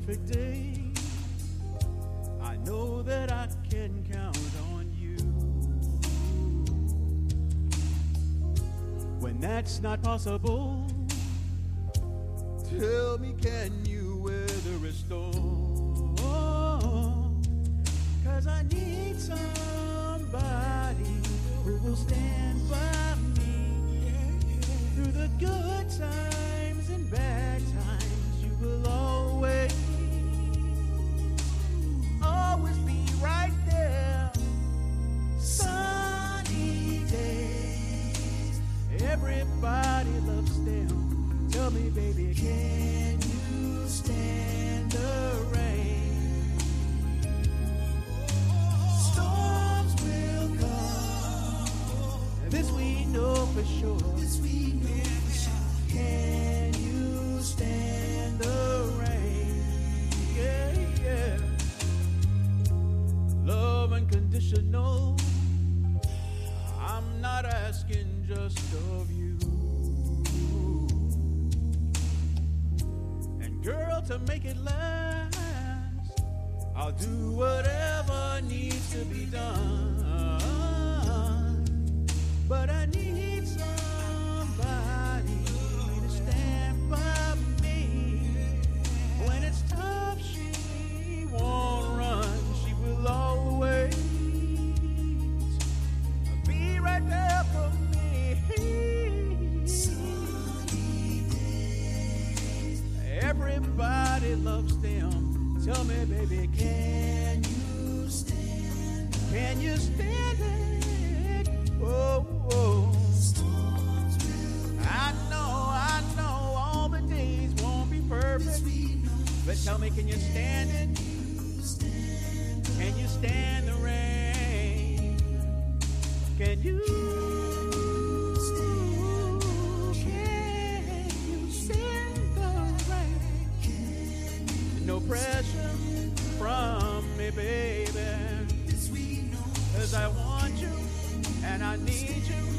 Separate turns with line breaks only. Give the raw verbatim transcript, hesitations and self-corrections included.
perfect day, I know that I can count on you. When that's not possible, tell me, can you weather a storm? 'Cause I need somebody who will stand by me through the good times and bad times. You will always, always be right there. Sunny days, everybody loves them. Tell me, baby, can you stand the rain? Storms will come, this we know for sure. This we know for sure. Can you stand the rain? Yeah, yeah. Love unconditional, I'm not asking just of you. And girl, to make it last, I'll do whatever needs to be done. But I need somebody to stand by me. When it's tough, she won't run. She will always be right there for me. Sunny days, everybody loves them. Tell me, baby, can you stand? Can you stand it? Oh, oh. I know, I know all the days won't be perfect, but tell me, can you stand it? Can you stand the rain? Can you? Can you stand the rain? No pressure from me, baby, 'cause I want you and I need you.